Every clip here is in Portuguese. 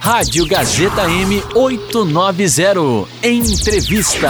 Rádio Gazeta M 890. Entrevista.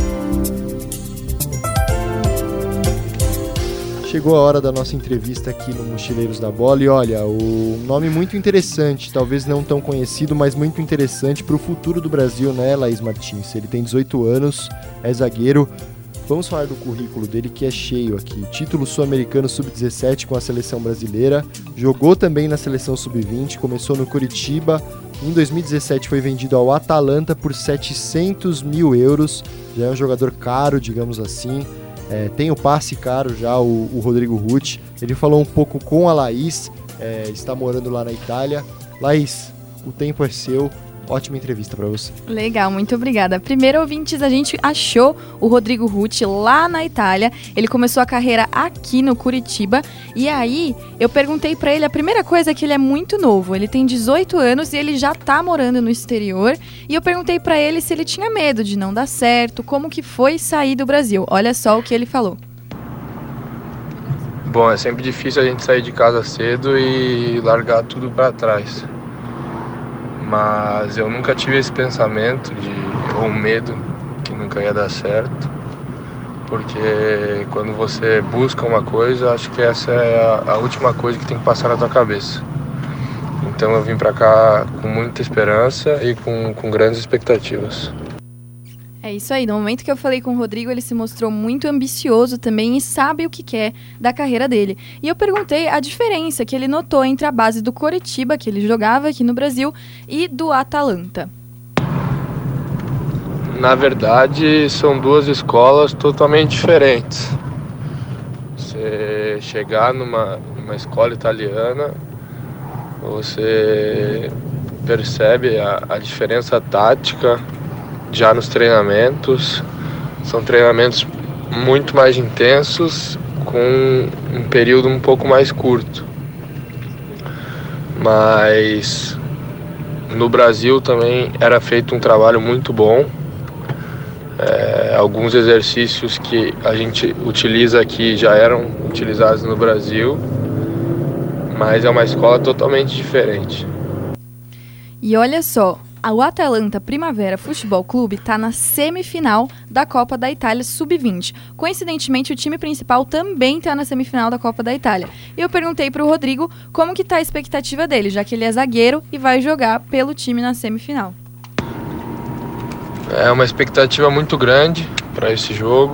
Chegou a hora da nossa entrevista aqui no Mochileiros da Bola e olha, um nome muito interessante, talvez não tão conhecido, mas muito interessante para o futuro do Brasil, né, Laís Martins? Ele tem 18 anos, é zagueiro. Vamos falar do currículo dele, que é cheio aqui. Título sul-americano sub-17 com a seleção brasileira, jogou também na seleção sub-20, começou no Coritiba, em 2017 foi vendido ao Atalanta por 700 mil euros, já é um jogador caro, digamos assim. Tem o passe caro já, o Rodrigo Ruth. Ele falou um pouco com a Laís, está morando lá na Itália. Laís, o tempo é seu. Ótima entrevista para você. Legal, muito obrigada. Primeiro, ouvintes, a gente achou o Rodrigo Ruth lá na Itália. Ele começou a carreira aqui no Curitiba. E aí, eu perguntei para ele, a primeira coisa é que ele é muito novo. Ele tem 18 anos e ele já tá morando no exterior. E eu perguntei para ele se ele tinha medo de não dar certo, como que foi sair do Brasil. Olha só o que ele falou. Bom, é sempre difícil a gente sair de casa cedo e largar tudo para trás. Mas eu nunca tive esse pensamento ou medo que nunca ia dar certo, porque quando você busca uma coisa, acho que essa é a última coisa que tem que passar na tua cabeça. Então eu vim pra cá com muita esperança e com grandes expectativas. É isso aí, no momento que eu falei com o Rodrigo, ele se mostrou muito ambicioso também e sabe o que quer da carreira dele. E eu perguntei a diferença que ele notou entre a base do Coritiba, que ele jogava aqui no Brasil, e do Atalanta. Na verdade, são duas escolas totalmente diferentes. Você chegar numa escola italiana, você percebe a diferença tática já nos treinamentos. São treinamentos muito mais intensos, com um período um pouco mais curto. Mas no Brasil também era feito um trabalho muito bom. Alguns exercícios que a gente utiliza aqui já eram utilizados no Brasil, mas é uma escola totalmente diferente. E olha só, o Atalanta Primavera Futebol Clube está na semifinal da Copa da Itália Sub-20. Coincidentemente, o time principal também está na semifinal da Copa da Itália. E eu perguntei para o Rodrigo como que está a expectativa dele, já que ele é zagueiro e vai jogar pelo time na semifinal. É uma expectativa muito grande para esse jogo.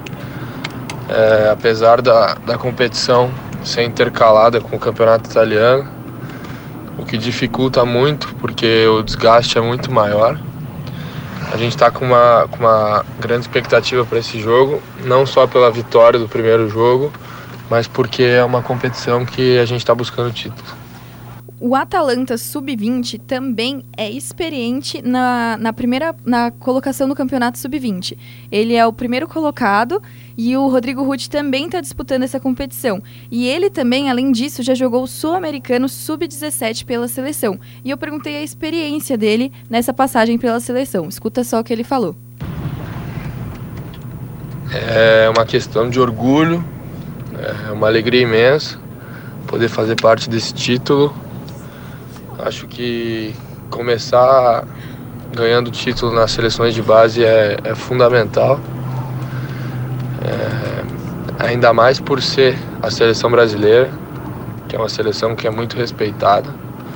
Apesar da competição ser intercalada com o campeonato italiano, o que dificulta muito, porque o desgaste é muito maior. A gente está com uma grande expectativa para esse jogo, não só pela vitória do primeiro jogo, mas porque é uma competição que a gente está buscando o título. O Atalanta Sub-20 também é experiente na colocação no campeonato Sub-20. Ele é o primeiro colocado e o Rodrigo Ruth também está disputando essa competição. E ele também, além disso, já jogou o Sul-Americano Sub-17 pela seleção. E eu perguntei a experiência dele nessa passagem pela seleção. Escuta só o que ele falou. É uma questão de orgulho, é uma alegria imensa poder fazer parte desse título. Acho que começar ganhando título nas seleções de base é fundamental. Ainda mais por ser a seleção brasileira, que é uma seleção que é muito respeitada.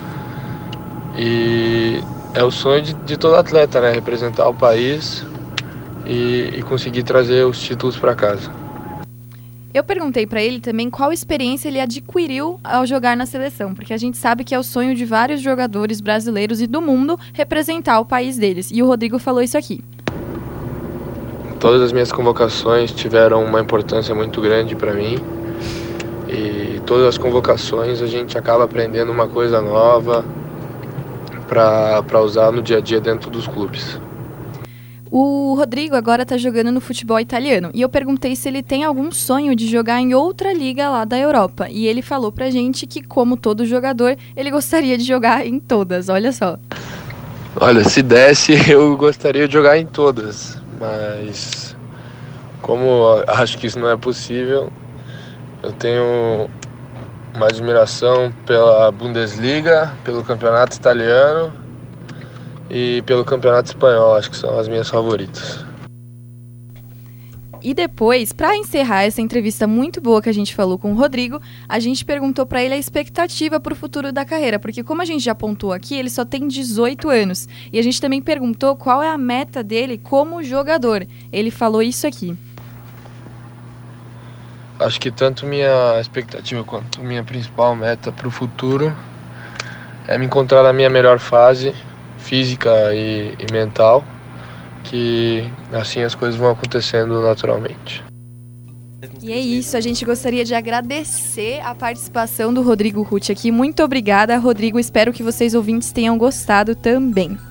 E é o sonho de todo atleta, né? Representar o país e conseguir trazer os títulos para casa. Eu perguntei para ele também qual experiência ele adquiriu ao jogar na seleção, porque a gente sabe que é o sonho de vários jogadores brasileiros e do mundo representar o país deles. E o Rodrigo falou isso aqui. Todas as minhas convocações tiveram uma importância muito grande para mim. E todas as convocações a gente acaba aprendendo uma coisa nova para usar no dia a dia dentro dos clubes. O Rodrigo agora está jogando no futebol italiano e eu perguntei se ele tem algum sonho de jogar em outra liga lá da Europa. E ele falou pra gente que, como todo jogador, ele gostaria de jogar em todas, olha só. Olha, se desse, eu gostaria de jogar em todas, mas como acho que isso não é possível, eu tenho uma admiração pela Bundesliga, pelo campeonato italiano e pelo Campeonato Espanhol, acho que são as minhas favoritas. E depois, para encerrar essa entrevista muito boa que a gente falou com o Rodrigo, a gente perguntou para ele a expectativa para o futuro da carreira, porque como a gente já pontuou aqui, ele só tem 18 anos. E a gente também perguntou qual é a meta dele como jogador. Ele falou isso aqui. Acho que tanto minha expectativa quanto minha principal meta para o futuro é me encontrar na minha melhor fase física e mental, que assim as coisas vão acontecendo naturalmente. E é isso, a gente gostaria de agradecer a participação do Rodrigo Hutt aqui. Muito obrigada, Rodrigo. Espero que vocês ouvintes tenham gostado também.